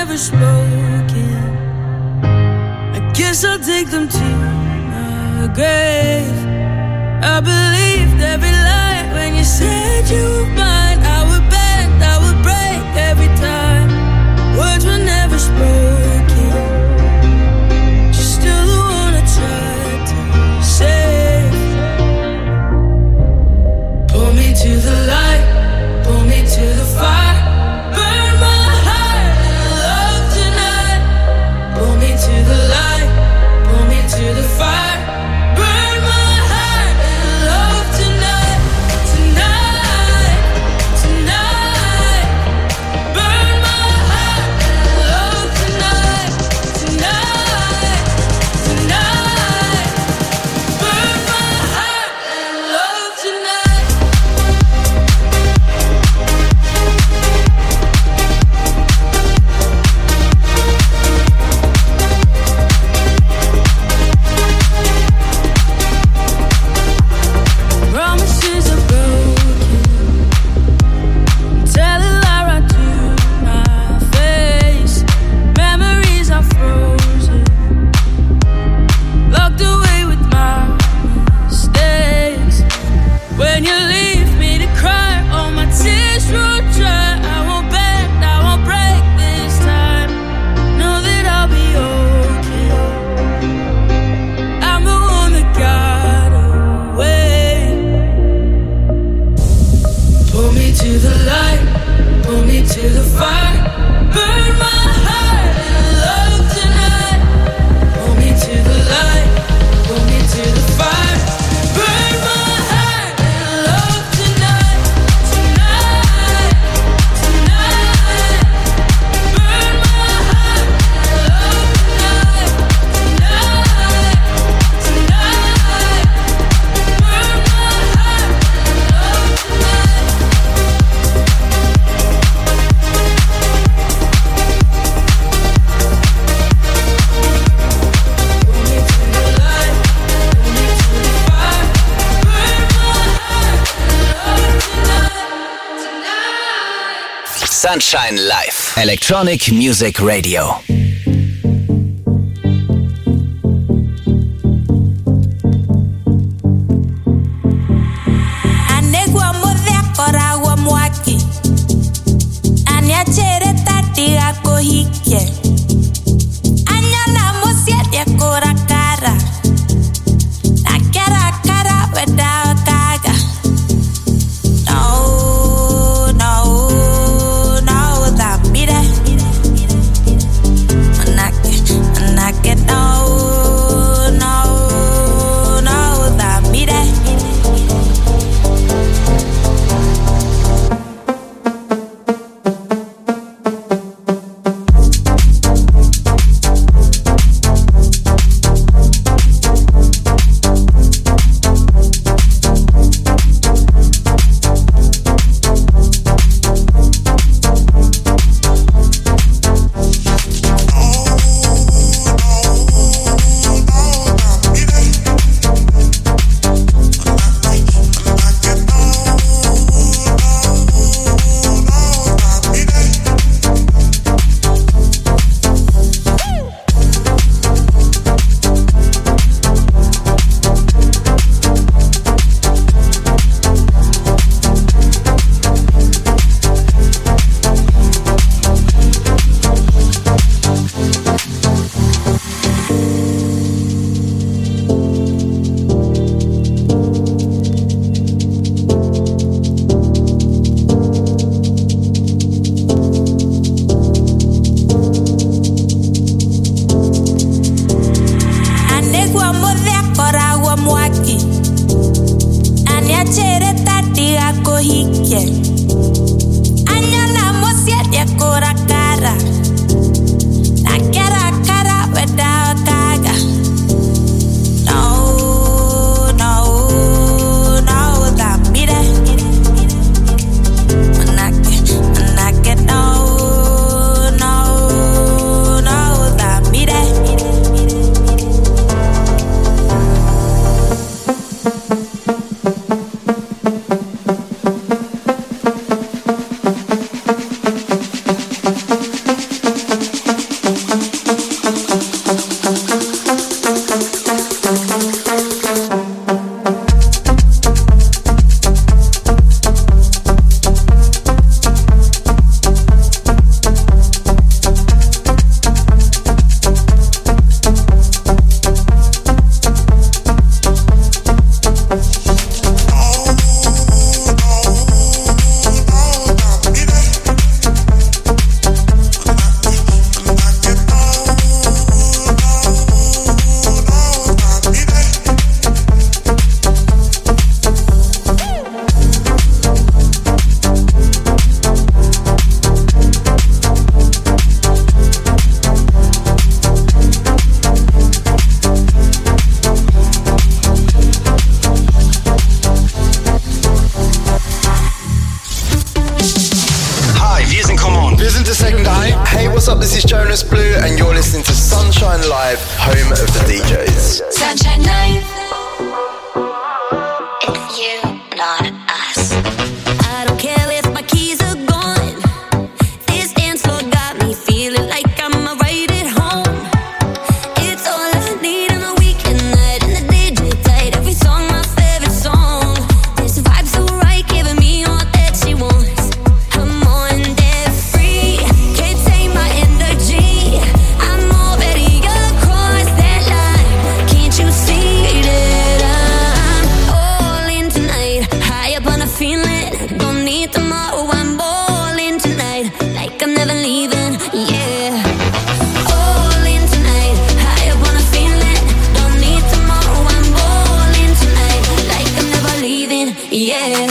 never spoken. I guess I'll take them to my grave. I believed every lie when you said you were mine. I would bend, I would break every time. Words were never spoken. You're still the one I tried to save. Pull me to the light, pull me to the fire. Burn my heart in love tonight. Pull me to the light, pull me to the fire. Burn my heart in love tonight. Tonight, tonight. Burn my heart in love tonight. Tonight, tonight. Burn my heart in love tonight. Promises are broken. Tell a lie right to my face. Memories are frozen. Locked away with my mistakes. When you leave me to cry, all my tears will dry. I won't bend, I won't break this time. Know that I'll be okay. I'm the one that got away. Pull me to the light, pull me to the fire. Burn my heart in love tonight. Pull me to the light, pull me to the fire. Burn my heart in love tonight. Tonight, tonight. Burn my heart in love tonight. Tonight, tonight. Burn my heart in love tonight. Pull me to the light, pull me to the fire. Burn my heart in love tonight. Sunshine Live. Electronic Music Radio. Anegwa modhia koragwa mwaki. Aniachere tati ako hike. Anyala musiete kora kara. Na kara kara weda kaga. No, no, no, that mire. what's up? This is Jonas Blue and you're listening to Sunshine Live, home of the DJs. Sunshine Live. It's you, not us. I don't care if my keys are gone. This dance floor got me feeling like I'm right at home. It's all I need on a weekend night and the DJ tight. Every song my favorite song. This vibe's so right, giving me all that she wants. I'm on that free, can't take my energy. I'm already across that line. Can't you see that I'm all in tonight? High up on a feeling, don't need tomorrow. I'm all in tonight, like I'm never leaving. Yeah. All in tonight, high up on a feeling, don't need tomorrow. I'm all in tonight, like I'm never leaving. Yeah.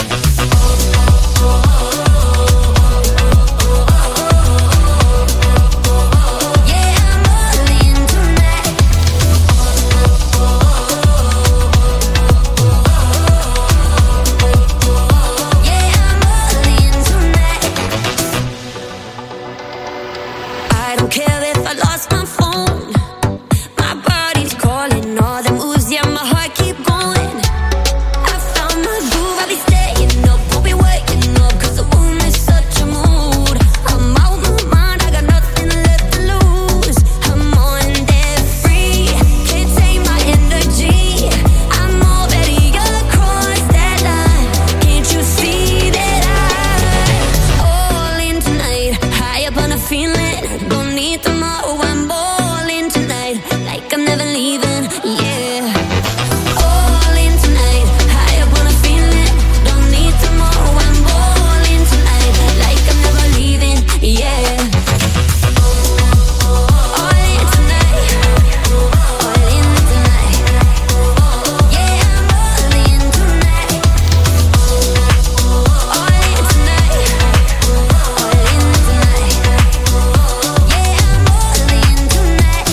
I don't care if I lost my phone. My body's calling, all the moves, yeah, my heart keep going. I found my groove, I'll be staying up, won't be waking up, cause the room is such a mood. I'm out my mind, I got nothing left to lose. I'm on that free, can't take my energy. I'm already across that line. Can't you see that I'm all in tonight? High up on a feeling, don't need tomorrow. I'm all in tonight, like I'm never leaving. Yeah. All in tonight, high up on a feeling, don't need tomorrow. I'm all in tonight, like I'm never leaving. Yeah. All in tonight, all in tonight. Yeah, I'm all in tonight. All in tonight, all in tonight. Yeah, I'm all in tonight.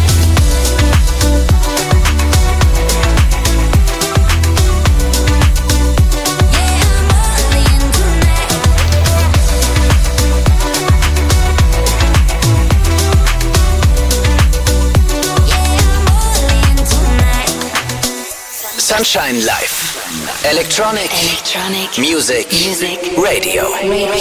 Sunshine Live. Electronic Music Radio.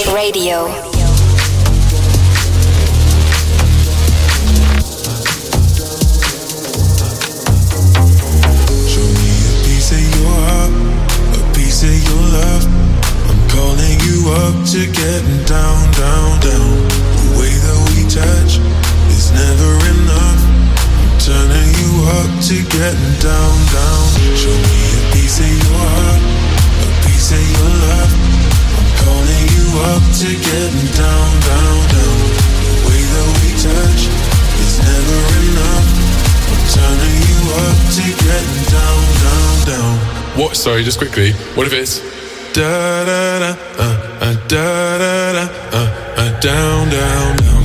Show me a piece of your heart, a piece of your love. I'm calling you up to getting down, down, down. The way that we touch is never enough. I'm turning you up to getting down, down. Show me a piece of your heart, a piece of your love. I'm calling you up to getting down, down, down. The way that we touch is never enough. I'm turning you up to getting down, down, down. What? Sorry, just quickly. What if it's Da da da, da da da, down, down, down.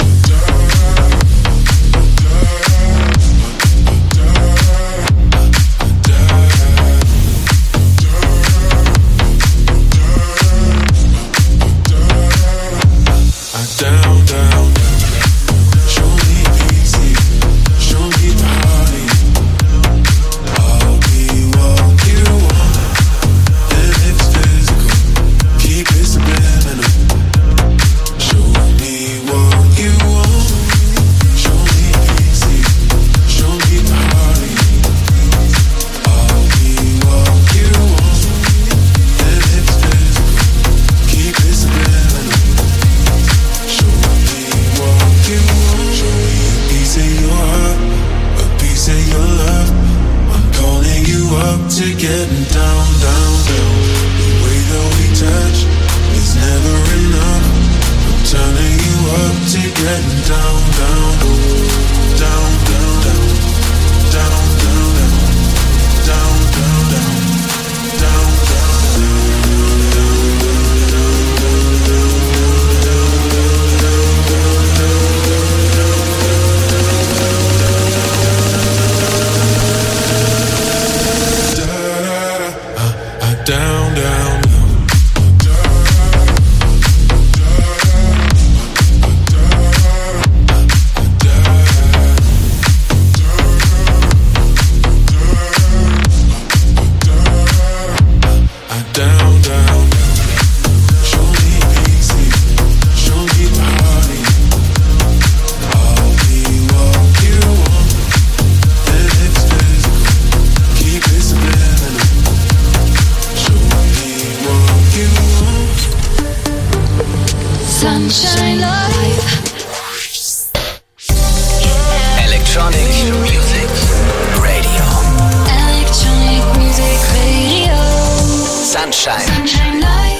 Down, down, show me easy, show me body. I'll be what you want, and if it's physical, keep it subliminal. Show me what you want, show me easy, show me body. I'll be what you want, and if it's physical, keep it subliminal. Show me what you want. Show me a piece of your heart, a piece of your love. I'm calling you up to getting down, down, down. The way that we touch is never enough. I'm turning you up to getting down, down, down, down, down, down, down, down, down, down, down, down, down, down, down. Sunshine Live. Electronic Music Radio. Electronic Music Radio. Sunshine Live.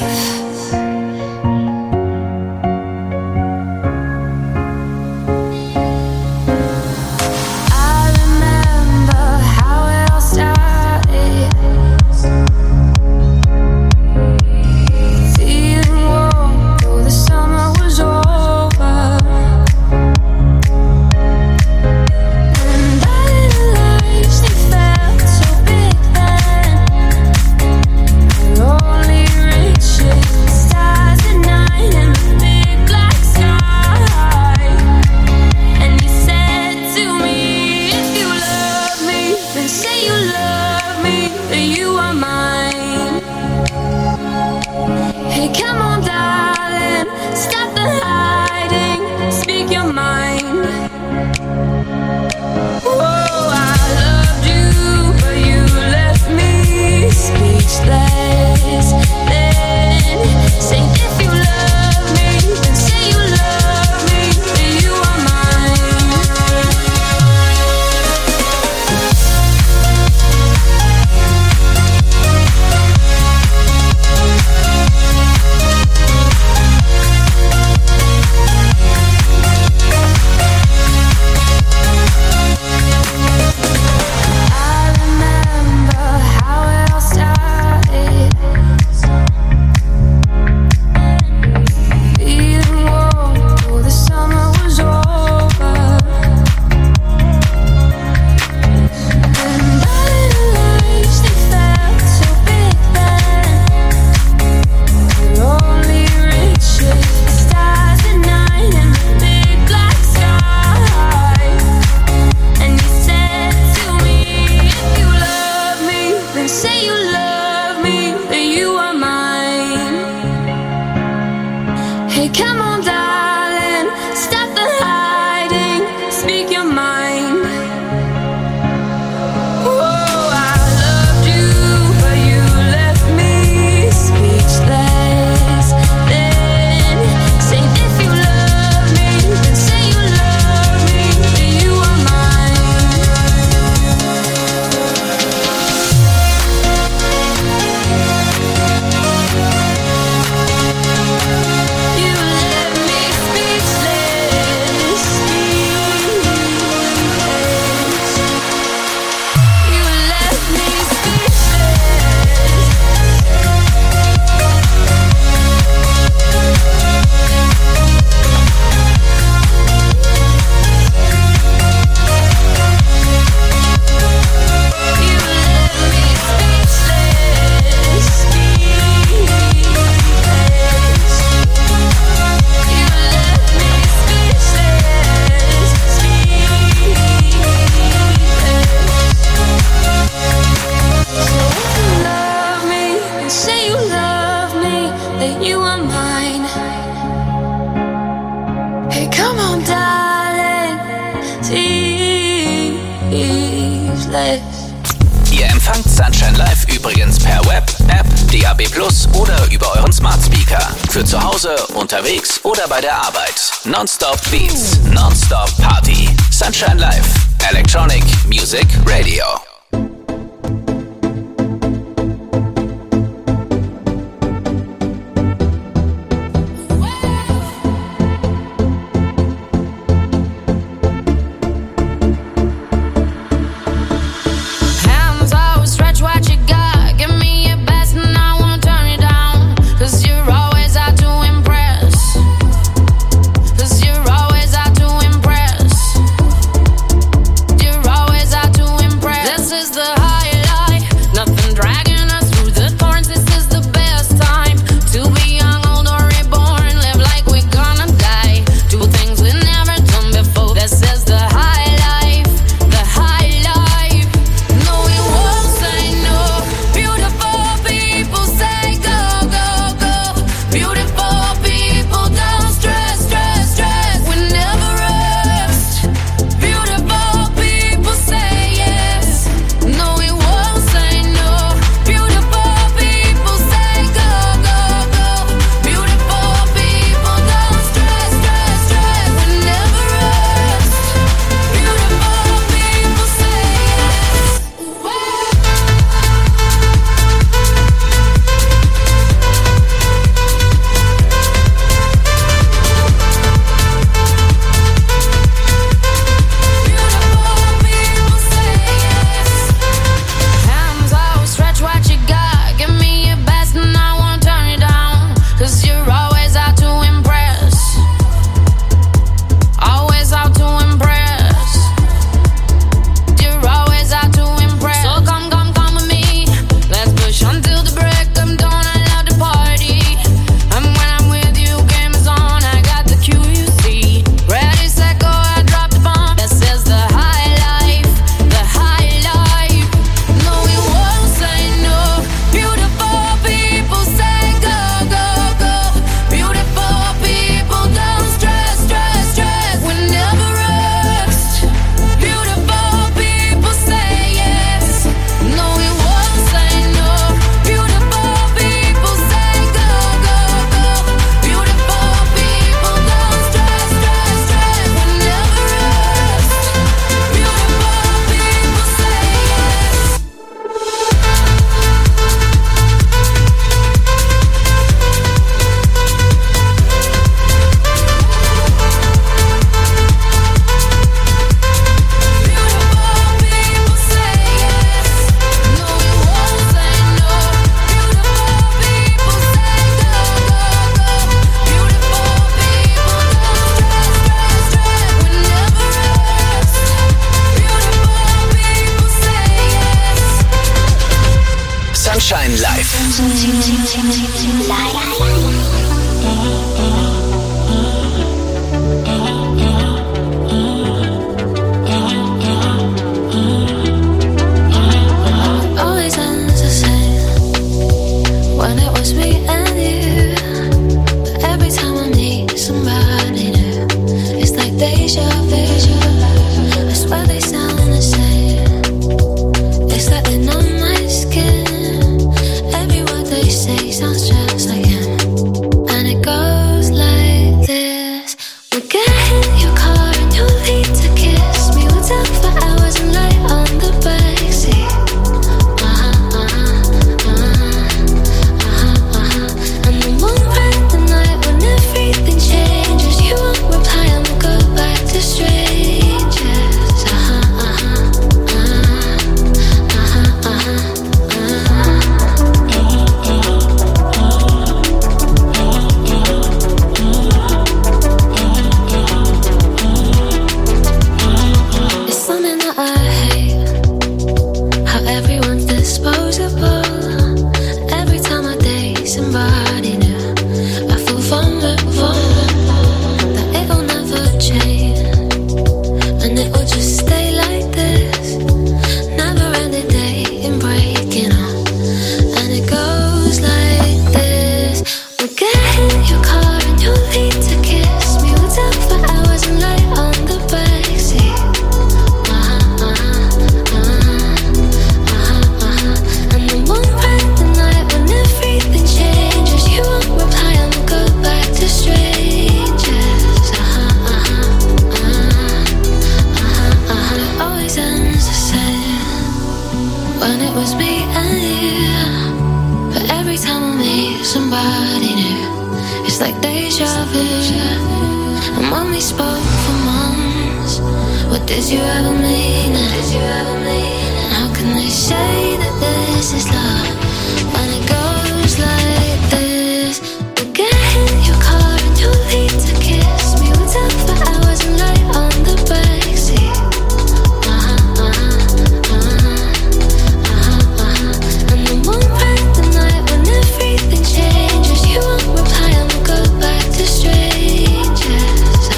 Ihr empfangt Sunshine Live übrigens per Web, App, DAB+ oder über euren Smart Speaker. Für zu Hause, unterwegs oder bei der Arbeit. Non-stop Beats, non-stop Party. Sunshine Live, Electronic Music Radio. There's we spoke for months. What did you ever mean? And how can they say that this is love when it goes like this? You get in your car and you leave to kiss me. We talk for hours and lie on the backseat. And then one bright the night when everything changes, you won't reply and we'll go back to strangers.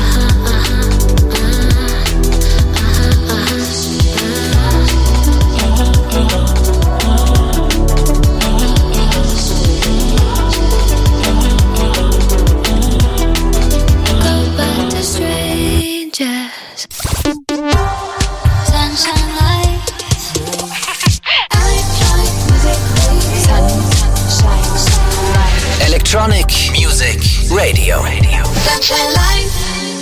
Electronic Music Radio. Sunshine Life.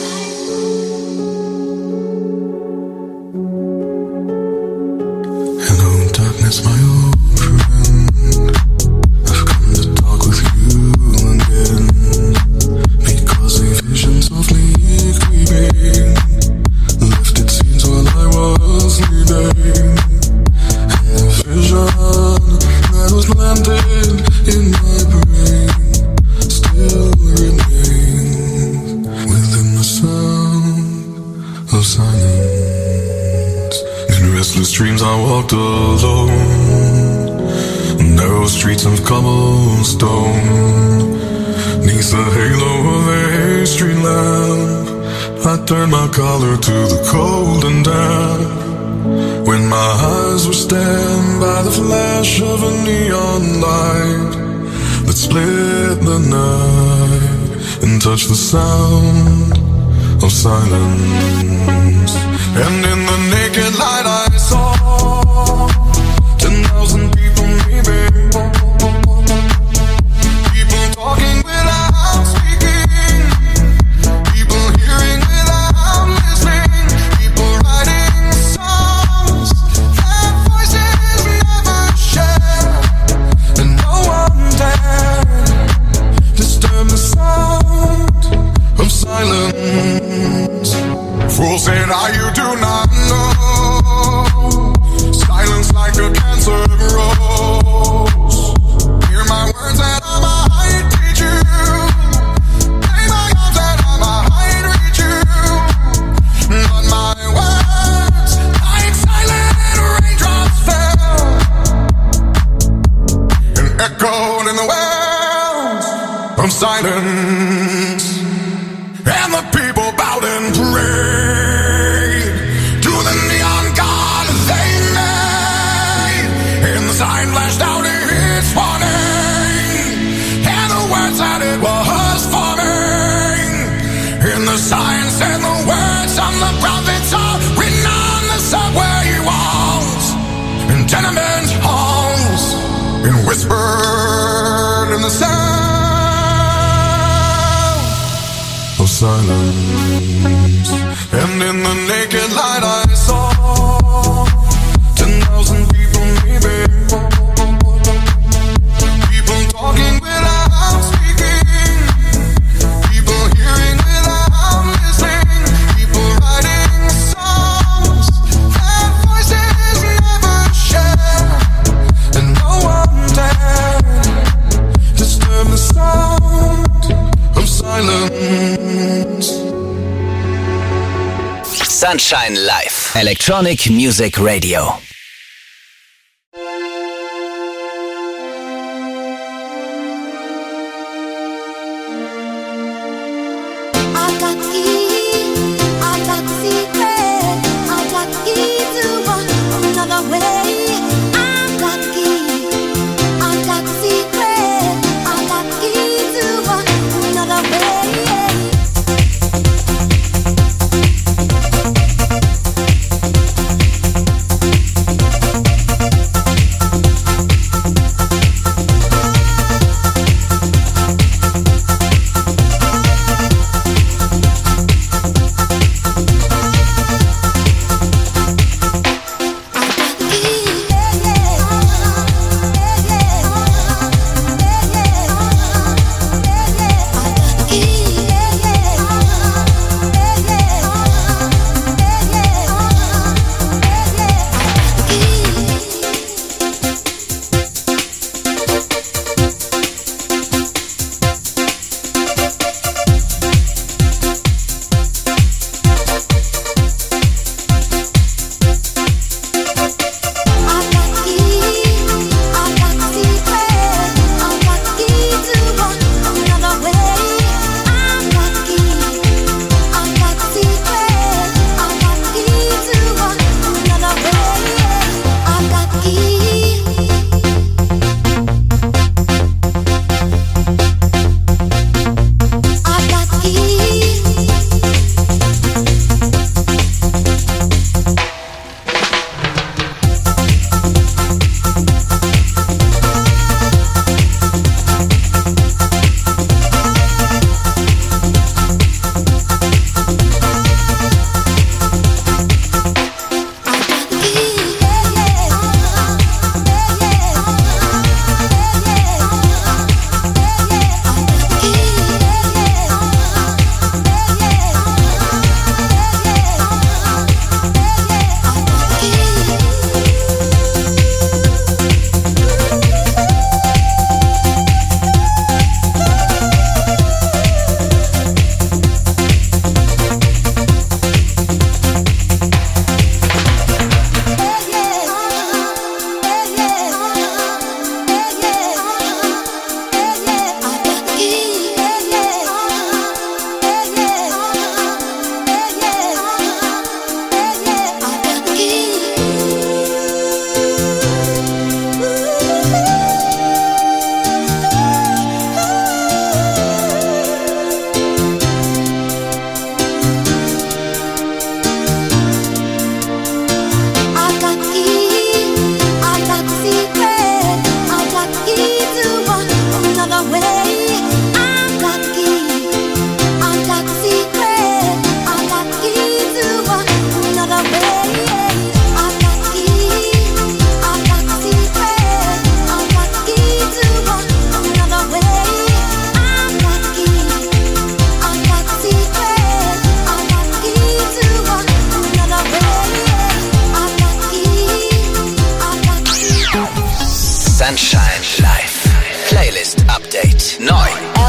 Hello, darkness, my old friend. I've come to talk with you again, because a vision softly creeping lifted scenes while I was sleeping, and the vision that was planted in my brain still remains within the sound of silence. In restless dreams I walked alone, narrow streets of cobblestone, neath the halo of a street lamp. I turned my collar to the cold and damp, when my eyes were stabbed by the flash of a neon light that split the night and touched the sound of silence. And in the naked light I saw 10,000 people maybe, people talking without speaking, people hearing without listening, people writing songs that voices never share, and no one dared disturb the sound of silence. Fool said, you do not know. Silence like a cancer grows. Hear my words that I might teach you. Play my arms that I might reach you. But my words, like silent raindrops, fell and echoed in the wells of silence. And the people bowed and prayed to the neon god they made. And the sign flashed out its warning, and the words that it was forming. And the sign said the words of the prophets are written on the subway walls and tenement halls, and whispered in the sound of silence. And in the naked light I saw 10,000 people maybe, people talking without speaking, people hearing without listening, people writing songs that voices never share, and no one dared disturb the sound of silence. Sunshine Live. Electronic Music Radio.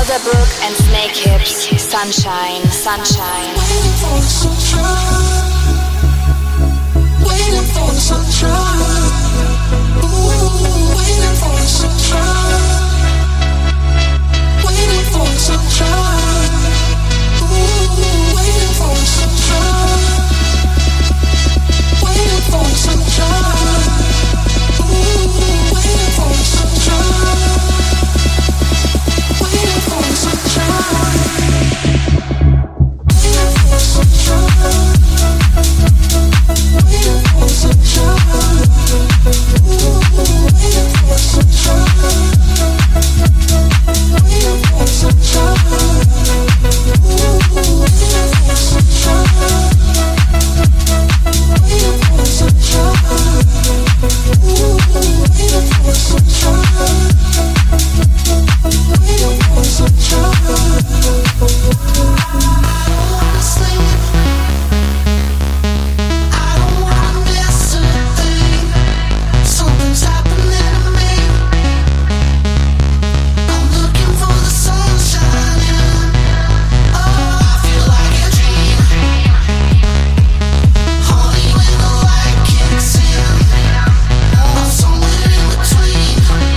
Elderbrook and Snake Hips, Sunshine, Sunshine. Waiting for the sunshine. Waiting for the sunshine. Ooh, waiting for the sunshine. Waiting for the sunshine. Ooh, waiting for the sunshine. Waiting for the sunshine. Ooh, waiting for the sunshine. Waiting for the sunshine. Waiting for the sunshine. Waiting for the sunshine. Ooh, waiting for the sunshine. Waiting for the sunshine. Ooh, waiting for the sunshine. Waiting for the sunshine. Ooh, waiting for the sunshine. Waiting for the sunshine. Sleep. I don't wanna miss a thing. Something's happening to me. I'm looking for the sunshine. Oh, I feel like a dream. Honey, when the light kicks in, I'm somewhere in between.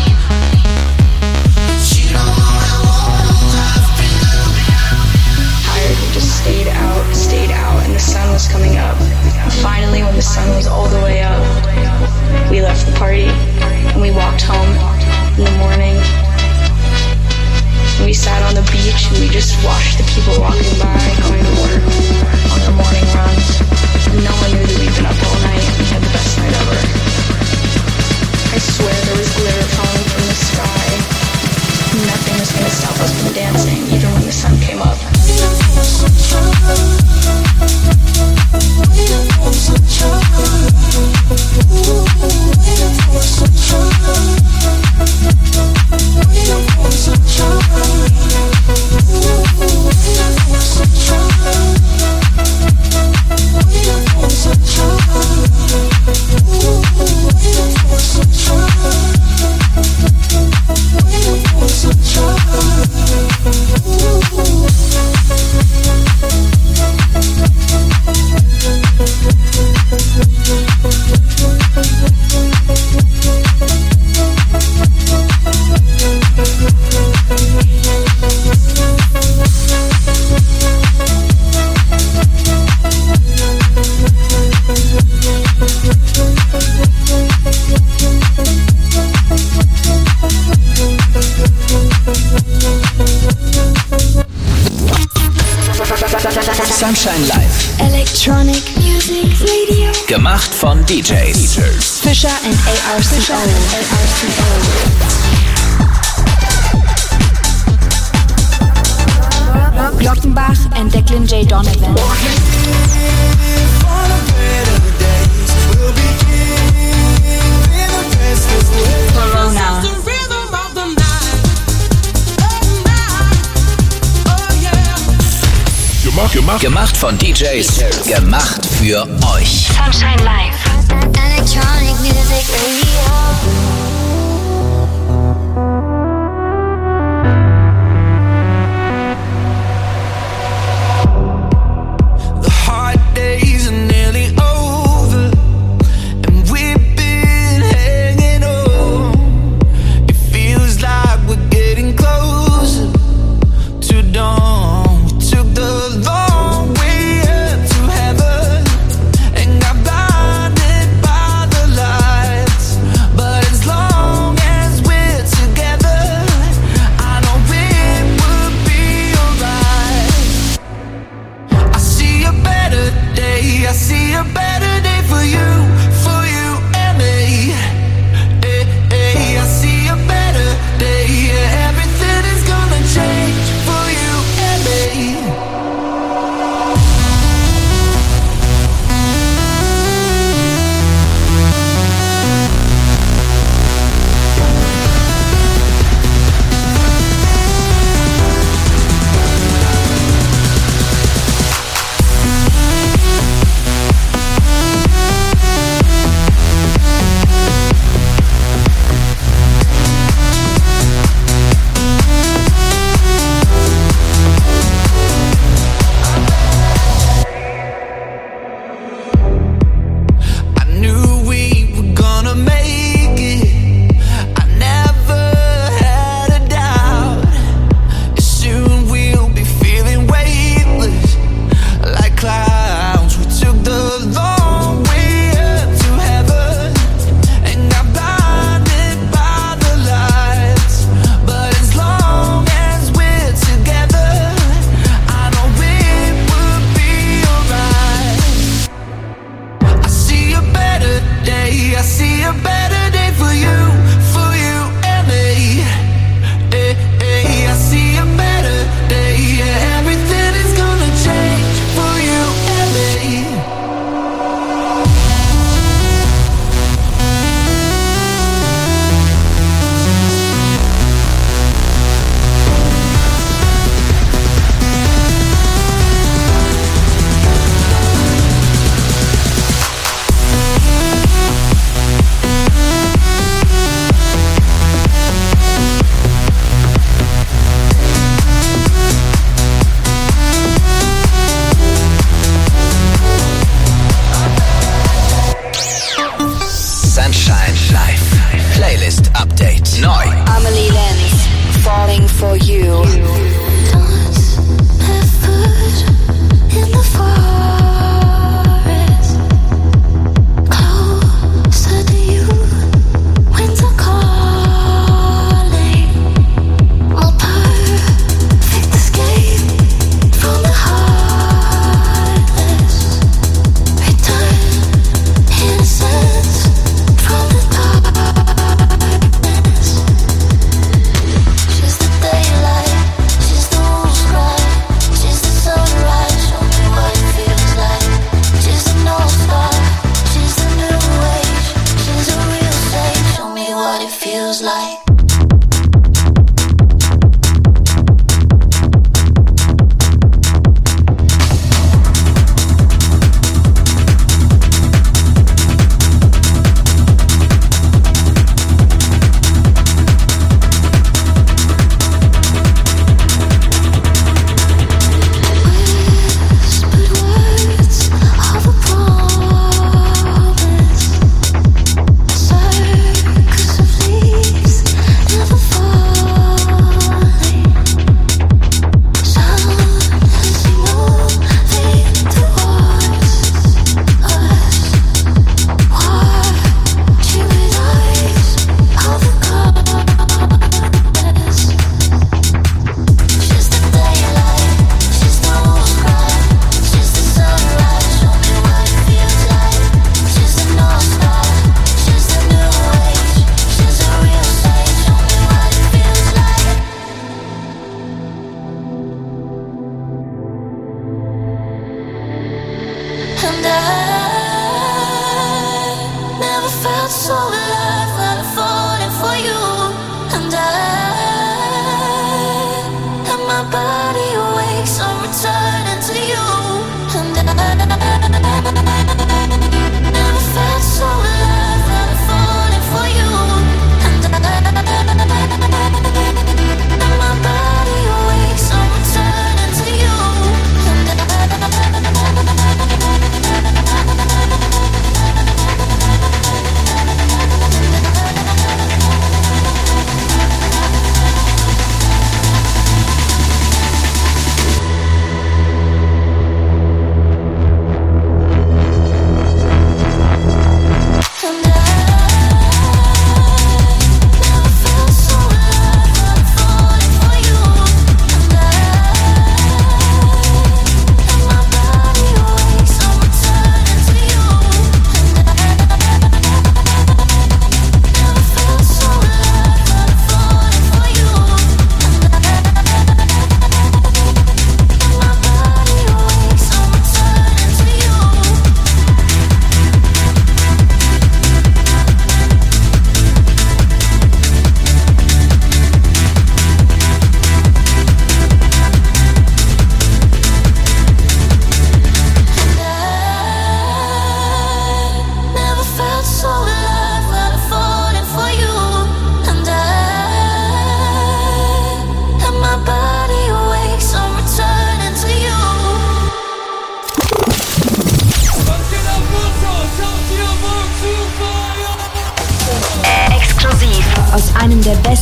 But you don't know how long I've been. Tired, we just stayed out, and the sun was coming up. And finally, when the sun was all the way up, we left the party, and we walked home in the morning. And we sat on the beach, and we just watched the people walking by, going to work, on their morning runs. And no one knew that we'd been up all night, and we had the best night ever. I swear there was glitter falling from the sky. Nothing was going to stop us from dancing, even when the sun came up. Waiting for the sunshine. Waiting for the sunshine. Ooh, waiting for the sunshine. Waiting for the sunshine. Ooh, waiting for the sunshine. Waiting for the sunshine. Ooh, waiting for the sunshine. Waiting for the sunshine. Ooh. Sunshine Live. Electronic Music Radio. Gemacht von DJs. Fisher and ARCO. Glockenbach and Declan J. Donovan. Corona. Gemacht von DJs. Gemacht für euch. Sunshine Live. Electronic Music Radio.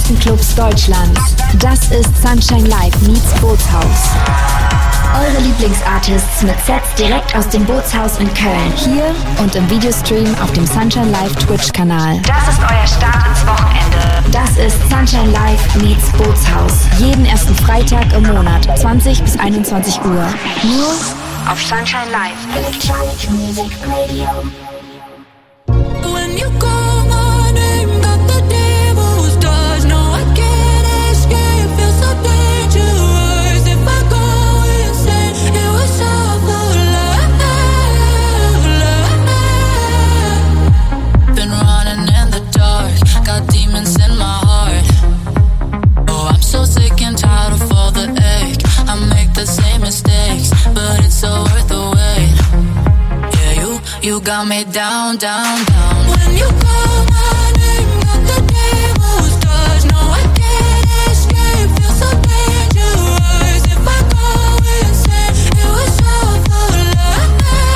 besten Clubs Deutschlands. Das ist Sunshine Live meets Bootshaus. Eure Lieblingsartists mit Sets direkt aus dem Bootshaus in Köln. Hier und im Videostream auf dem Sunshine Live Twitch-Kanal. Das ist euer Start ins Wochenende. Das ist Sunshine Live meets Bootshaus. Jeden ersten Freitag im Monat, 20 bis 21 Uhr. Nur auf Sunshine Live. Electronic Music Radio. When you call my name, got the devil's touch. No, I can't escape. Feel so dangerous. If I go insane, it was all for love. Been running in the dark, got demons in my heart. Oh, I'm so sick and tired of all the ache. I make the same mistakes, but it's so worth the wait. Yeah, you got me down, down, down. When you call my name, got the devil's touch. No, I can't escape. Feel so dangerous. If I go insane, it was all for love.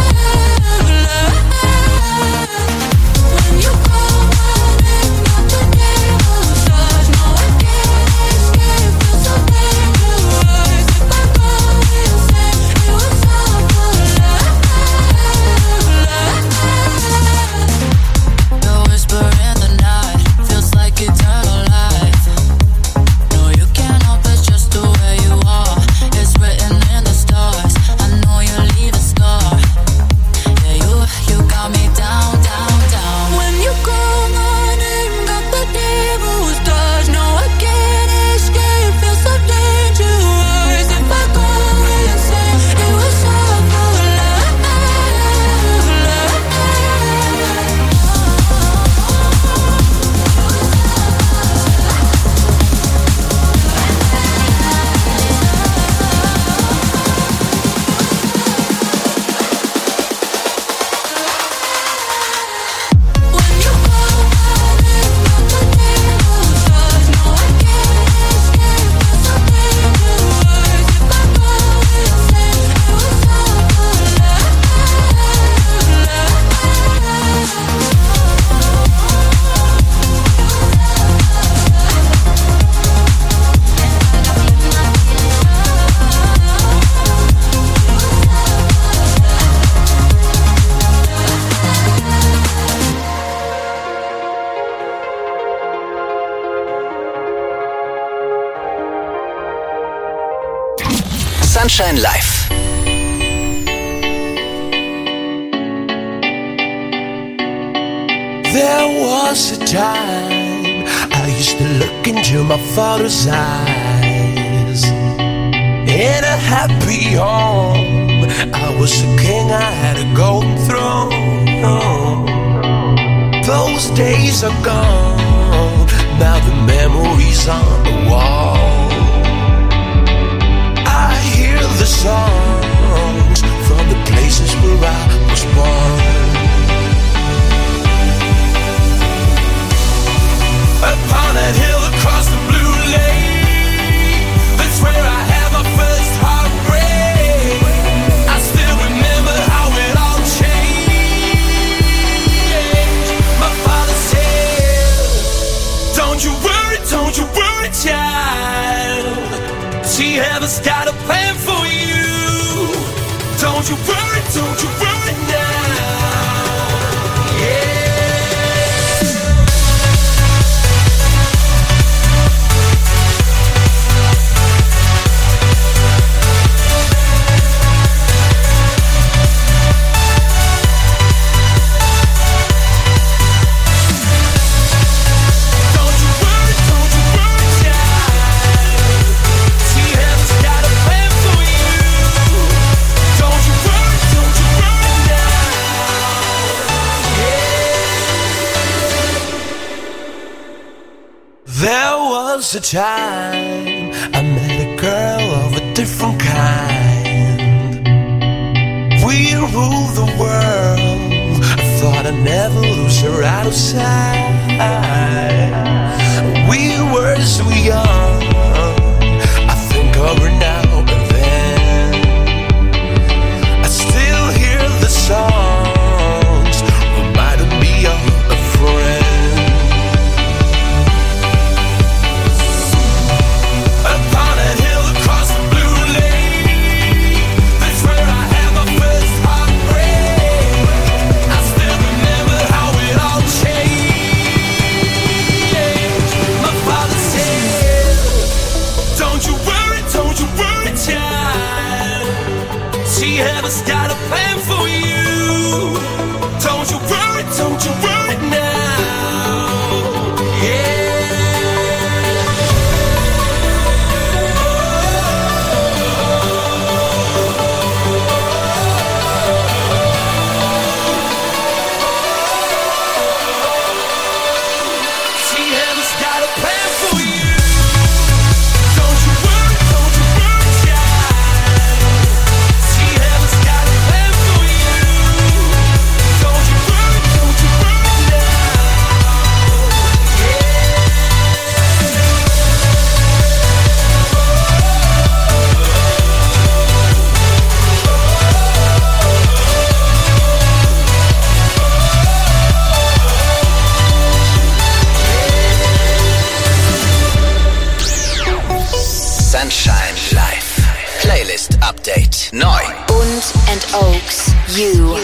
When you call my name, got the devil's touch. No, I can't escape. Feel so dangerous. If I go insane, it was all for love. The whisper in the night feels like eternal life. No, you can't help it, just the way you are. It's written in the stars. I know you leave a scar. Yeah, you got me down, down, down. When you call my name, got the devil's touch. No, I can't escape. Feel so dangerous. If I go insane, it was all for love. When you call my name, got the devil's touch. No, I can't escape. Feel so dangerous. If I go insane, it was all for love. Sunshine Live. There was a time I used to look into my father's eyes. In a happy home, I was a king, I had a golden throne. Those days are gone, now the memories on the wall. I hear the songs from the places where I was born. Upon that hill across the blue lake, that's where I had my first heartbreak. I still remember how it all changed. My father said, don't you worry, child. See, heaven's got a plan for you. Don't you worry now. Yeah. There was a time I met a girl of a different kind. We ruled the world. I thought I'd never lose her out of sight. We were so young. I think of her now and then. I still hear the songs reminding me of a friend. got a plan for you. Don't you worry now. Yeah. Sunshine Live. Playlist Update. Neu. Und Oaks. You.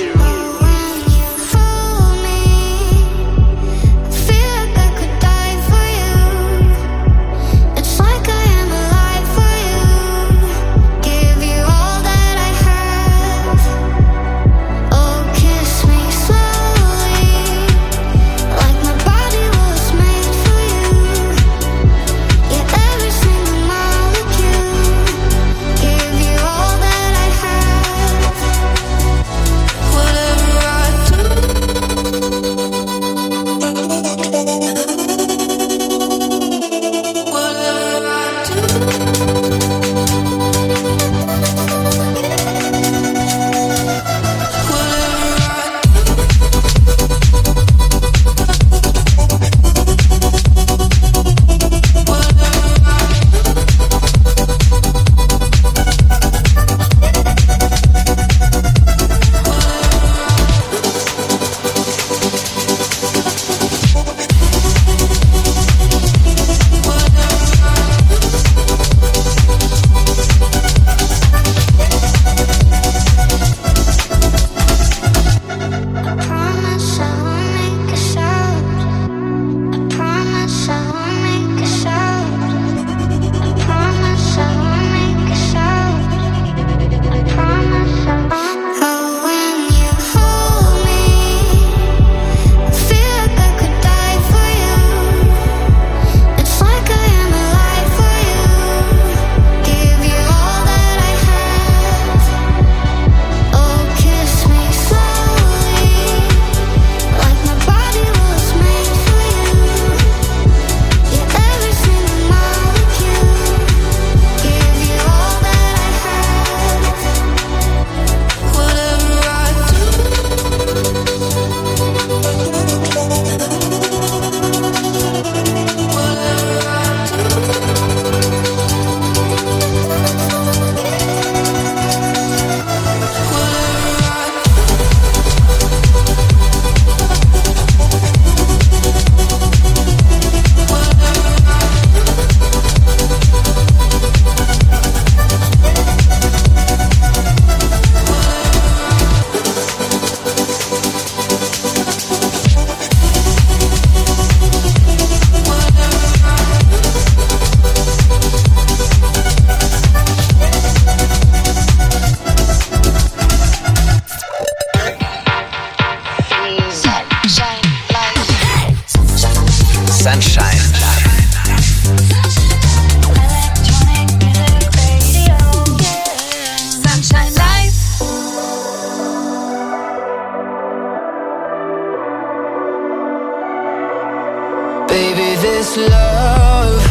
this love,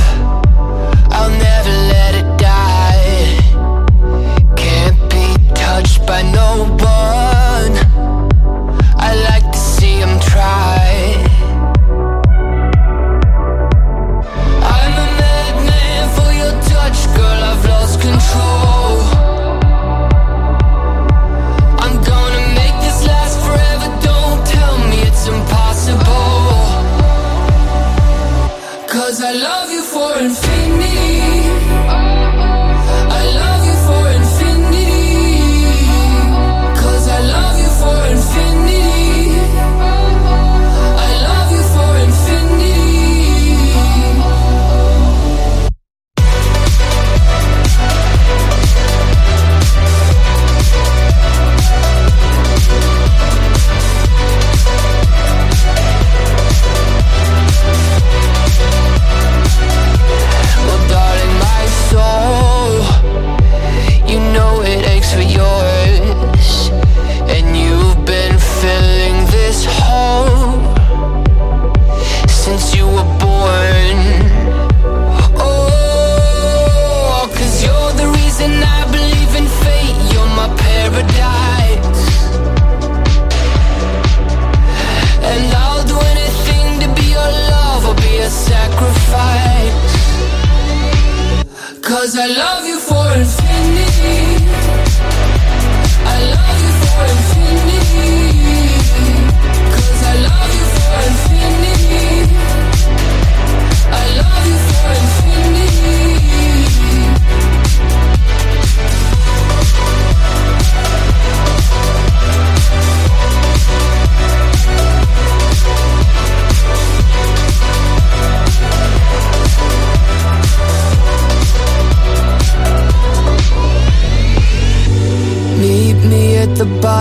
I'll never let it die. Can't be touched by no one. I like to see him try. I'm a madman for your touch, girl, I've lost control. I'm gonna make this last forever, don't tell me it's impossible. 'Cause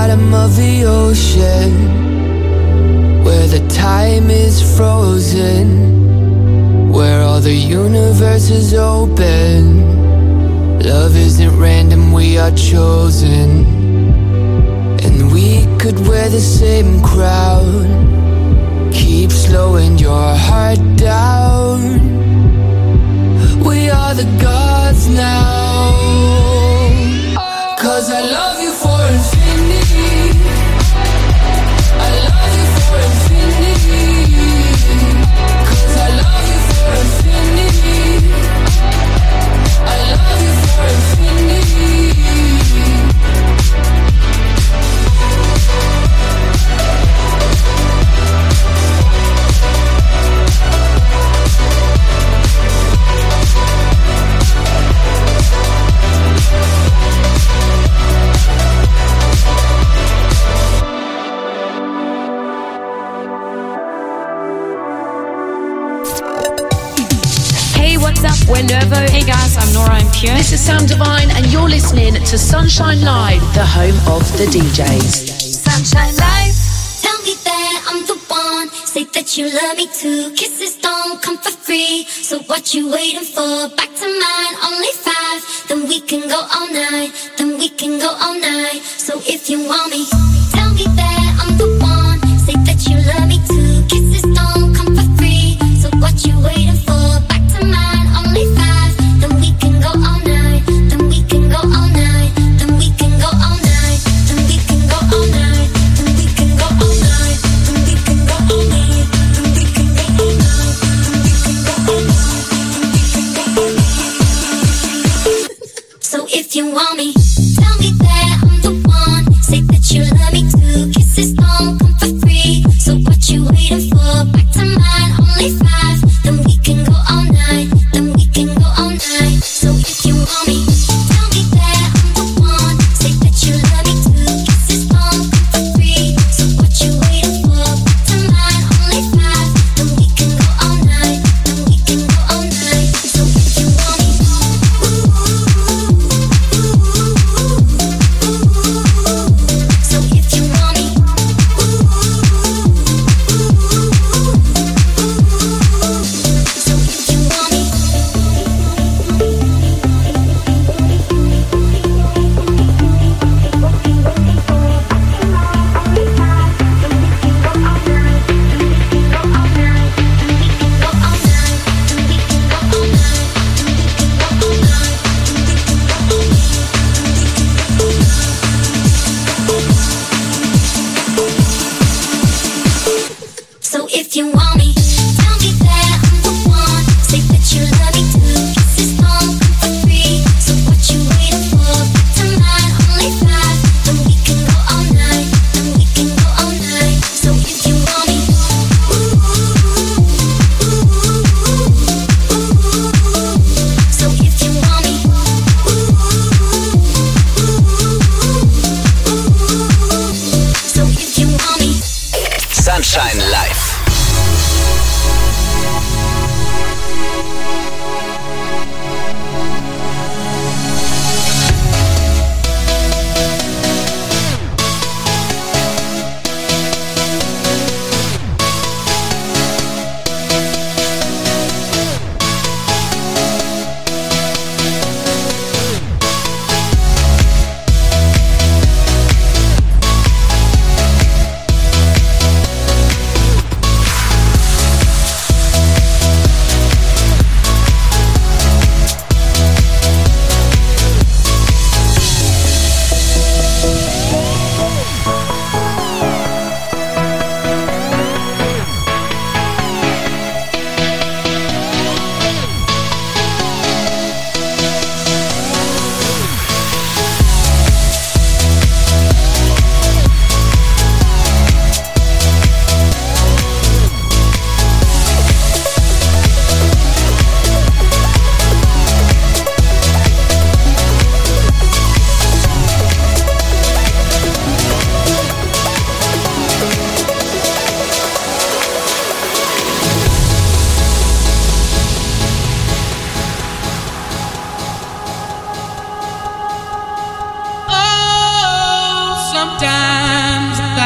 bottom of the ocean, where the time is frozen, where all the universe is open. Love isn't random, we are chosen. And we could wear the same crown. Keep slowing your heart down. We are the gods now. 'Cause I love you for infinity. I love you for infinity. 'Cause I love you for infinity. I love you for infinity. What's up? We're Nervo. Hey guys, I'm Nora En Pure. This is Sam Divine, and you're listening to Sunshine Live, the home of the DJs. Sunshine Live. Tell me that I'm the one. Say that you love me too. Kisses don't come for free. So what you waiting for? Back to mine, only 5. Then we can go all night. Then we can go all night. So if you want me, tell me that I'm the one. Say that you love me too. Kisses don't come for free. So what you waiting for? Back to mine, only 5. Then we can go all night. Then we can go all night. Then we can go all night. Then we can go all night. Then we can go all night. Then we can go all night. Then we can go all night. Then we can go all night. Then we can go all night. So if you want me, tell me that I'm the one. Say that you love me too. Kisses don't come for free. So what you waiting for? Back to mine, only 5. Then we can go all night. Then we can go all night. So if you want me, tell me that I'm the one. Say that you love me too. Kisses don't come for free. So what you waiting for? Back to mine, only 5. Then we can go all night. Then we can go all night. So if you want me, so if you want me, so if you want me. So if you want me, tell me that I'm the one. Say that you love me too. Kisses don't come for free. So what you waiting for? Back to mine, only 5. Then we can go all night. Then we can go all night. So if you want me, so if you want me, so if you want me. Sunshine Live.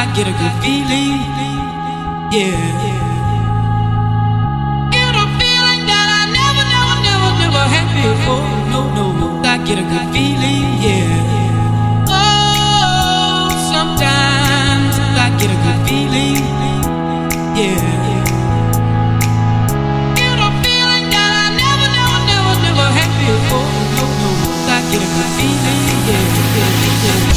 I get a good feeling. Yeah. Get a feeling that I never had before. No. I get a good feeling. Yeah. Oh, sometimes I get a good feeling. Yeah. Get a feeling that I never had before. No. I get a good feeling. Yeah.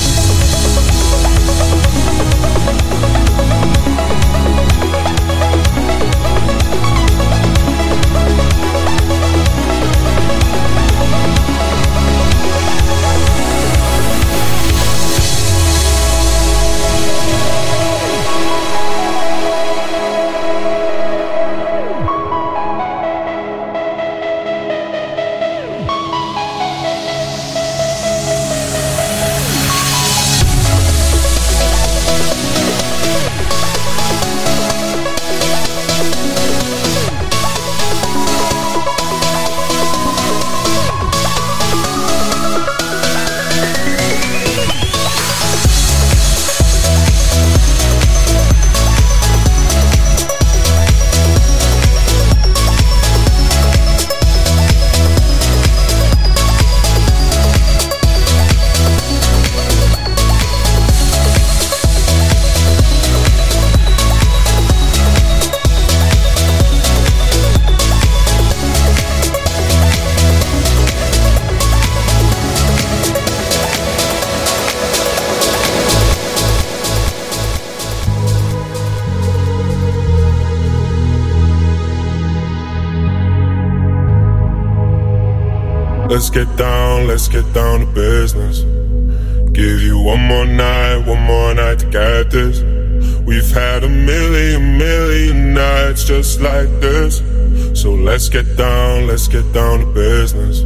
Let's get down to business. Give you one more night to get this. We've had a million nights just like this. So let's get down to business.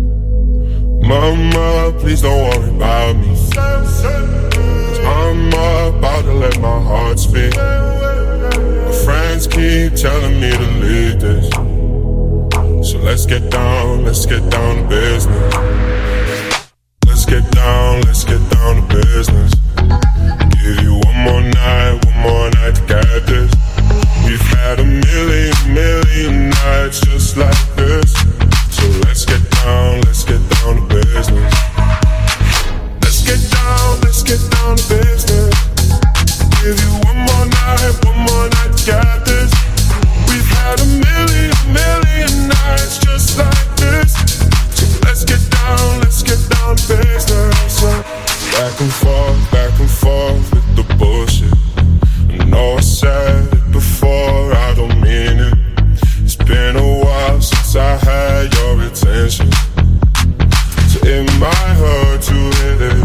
Mama, please don't worry about me, 'cause I'm about to let my heart speak. My friends keep telling me to leave this. So let's get down to business. Let's get down to business. Give you one more night to get this. We've had a million nights just like this. So let's get down to business. Let's get down to business. Give you one more night to get this. We've had a million nights just like this. So let's get down to business. Back and forth with the bullshit. I know I said it before, I don't mean it. It's been a while since I had your attention, so it might hurt to hit it.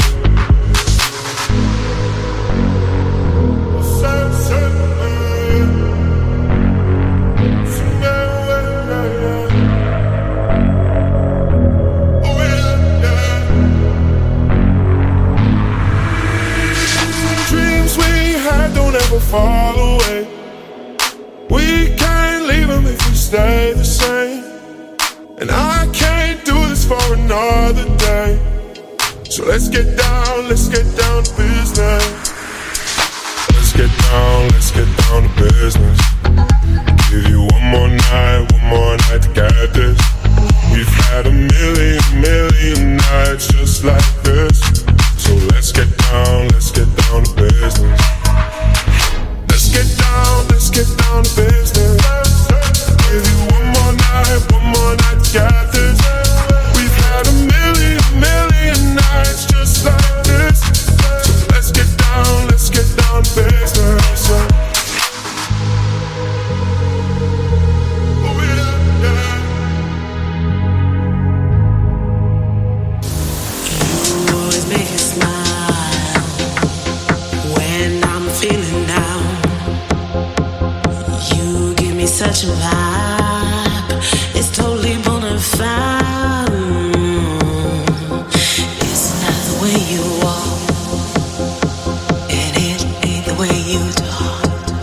Fall away. We can't leave them if we stay the same. And I can't do this for another day. So let's get down to business. Let's get down to business. Give you one more night to get this. We've had a million nights just like this. So let's get down to business. Let's get down to business. Give you one more night to get this. We've had a million nights just like this. So let's get down to business. Oh yeah. You always make me smile when I'm feeling down. Such a vibe, it's totally bona fide. It's not the way you walk, and it ain't the way you talk.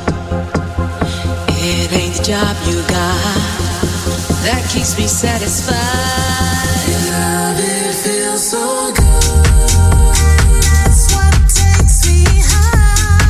It ain't the job you got that keeps me satisfied. Love, it feels so good. That's what takes me high.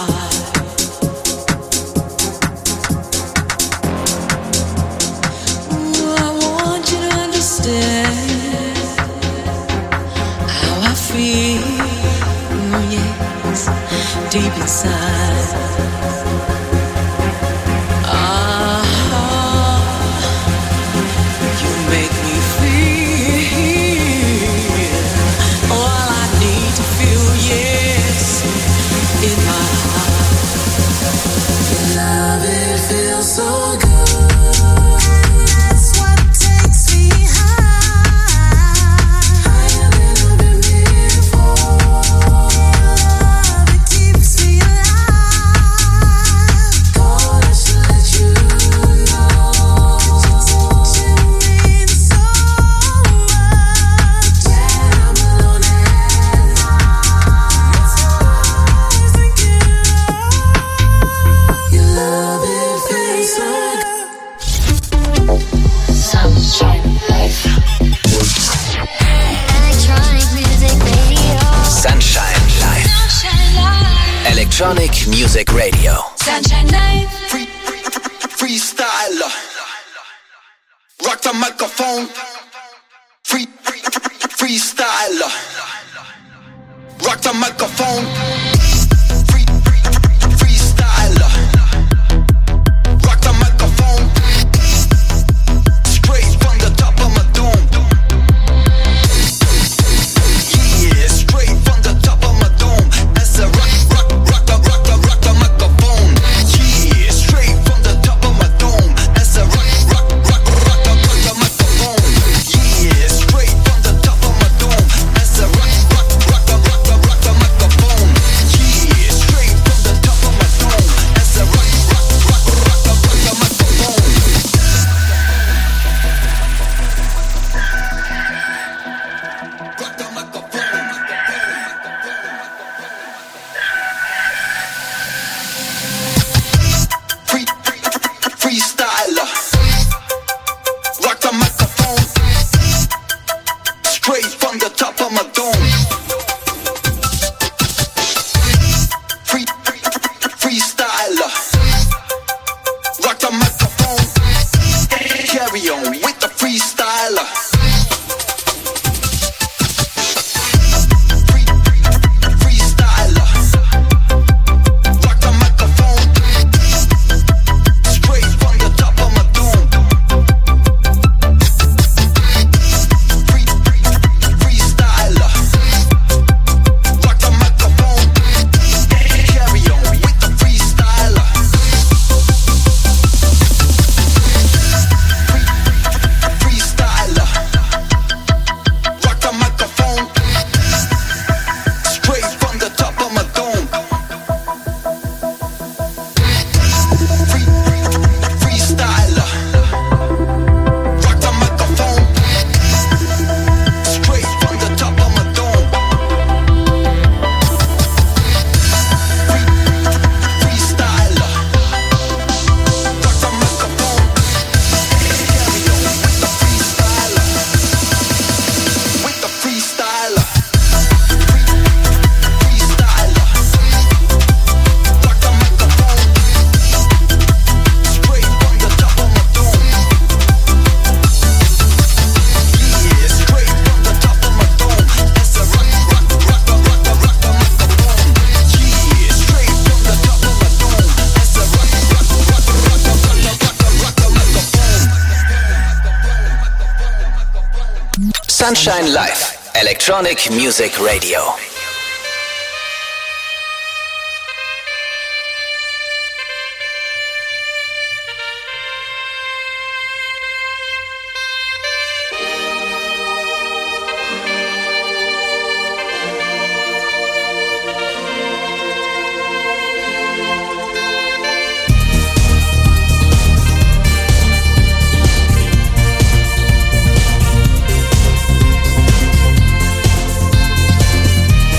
Electronic Music Radio. Sunshine Live. Freestyle. Rock the microphone. Freestyle. Rock the microphone. Freestyle. Rock the microphone. Straight from the top of my dome. Yeah, straight from the top of my dome. As a rock the microphone. Yeah, straight from the top of my dome. As a rock the microphone. Yeah, straight from the top of my dome. As a rock the microphone. Yeah, straight from the top of my dome. As a rock the microphone. Rock the microphone. Freestyler. Rock the microphone. Straight from the top of my dome. Freestyler. Rock the microphone. Carry on with the freestyler. Freestyler. Rock the microphone. Straight from the top of my dome. Freestyler. Rock the microphone. Carry on with the freestyler. Freestyler. Rock the microphone. Straight from the top of my dome. Freestyler. Rock the microphone. Straight from the top of my dome. Freestyler. Rock the microphone. Carry on with the freestyler. With the freestyler. Freestyler. Rock the microphone. Straight from the top of my dome. Yeah, straight from the top of my dome. As a rock the microphone. Yeah, straight from the top of my dome. As a rock the microphone. Sunshine Live. Electronic Music Radio. Freestyler.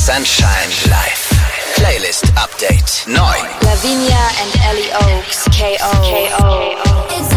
Sunshine Live. Playlist Update. Neu. Lavinia and Ellie Oaks, K.O. It's